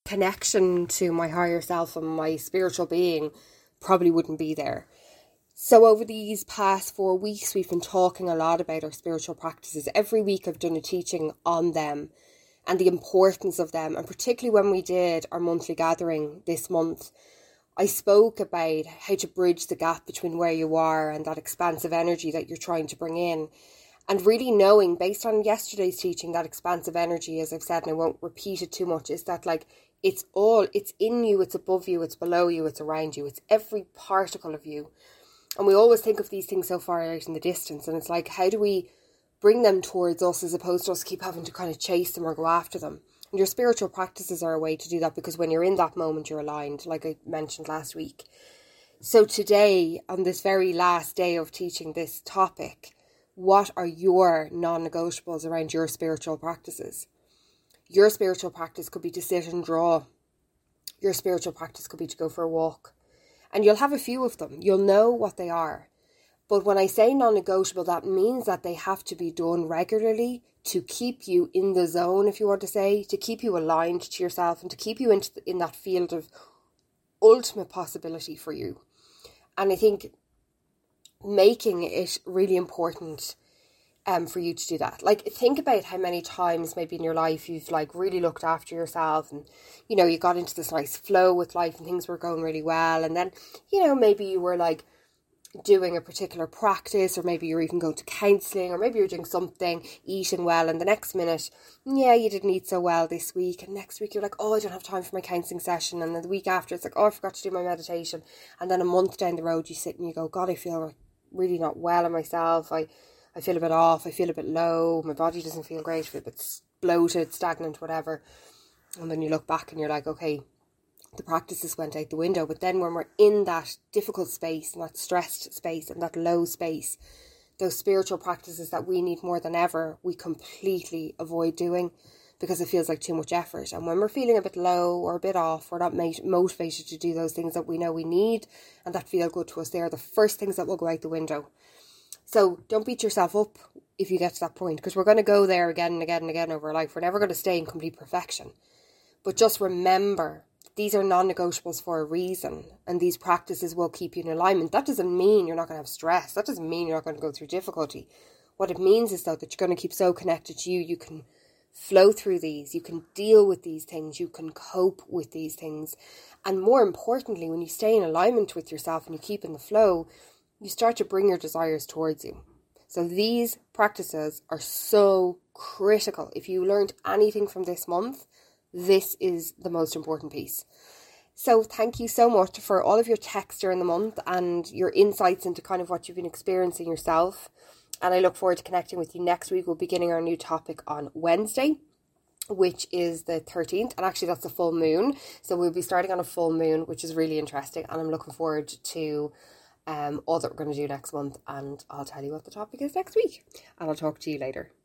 connection to my higher self and my spiritual being probably wouldn't be there. So over these past 4 weeks, we've been talking a lot about our spiritual practices. Every week I've done a teaching on them and the importance of them. And particularly when we did our monthly gathering this month, I spoke about how to bridge the gap between where you are and that expansive energy that you're trying to bring in. And really knowing, based on yesterday's teaching, that expansive energy, as I've said, and I won't repeat it too much, is that like it's in you, it's above you, it's below you, it's around you, it's every particle of you. And we always think of these things so far out in the distance, and it's like, how do we bring them towards us as opposed to us keep having to kind of chase them or go after them? And your spiritual practices are a way to do that, because when you're in that moment, you're aligned, like I mentioned last week. So today, on this very last day of teaching this topic, what are your non-negotiables around your spiritual practices? Your spiritual practice could be to sit and draw. Your spiritual practice could be to go for a walk. And you'll have a few of them. You'll know what they are. But when I say non-negotiable, that means that they have to be done regularly to keep you in the zone, if you want to say, to keep you aligned to yourself and to keep you in that field of ultimate possibility for you. And I think making it really important for you to do that. Like, think about how many times maybe in your life you've like really looked after yourself and, you know, you got into this nice flow with life and things were going really well. And then, you know, maybe you were like doing a particular practice, or maybe you're even going to counselling, or maybe you're doing something, eating well, and the next minute, yeah, you didn't eat so well this week, and next week you're like, oh, I don't have time for my counselling session, and then the week after it's like, oh, I forgot to do my meditation, and then a month down the road you sit and you go, God, I feel really not well in myself, I feel a bit off, I feel a bit low, my body doesn't feel great, I feel a bit bloated, stagnant, whatever. And then you look back and you're like, okay, the practices went out the window. But then when we're in that difficult space and that stressed space and that low space, those spiritual practices that we need more than ever, we completely avoid doing because it feels like too much effort. And when we're feeling a bit low or a bit off, we're not motivated to do those things that we know we need and that feel good to us. They are the first things that will go out the window. So don't beat yourself up if you get to that point, because we're going to go there again and again and again over life. We're never going to stay in complete perfection. But just remember, these are non-negotiables for a reason, and these practices will keep you in alignment. That doesn't mean you're not going to have stress. That doesn't mean you're not going to go through difficulty. What it means is, though, that you're going to keep so connected to you, you can flow through these, you can deal with these things, you can cope with these things. And more importantly, when you stay in alignment with yourself and you keep in the flow, you start to bring your desires towards you. So these practices are so critical. If you learned anything from this month, this is the most important piece. So thank you so much for all of your texts during the month and your insights into kind of what you've been experiencing yourself. And I look forward to connecting with you next week. We'll be beginning our new topic on Wednesday, which is the 13th. And actually that's the full moon. So we'll be starting on a full moon, which is really interesting. And I'm looking forward to all that we're going to do next month. And I'll tell you what the topic is next week. And I'll talk to you later.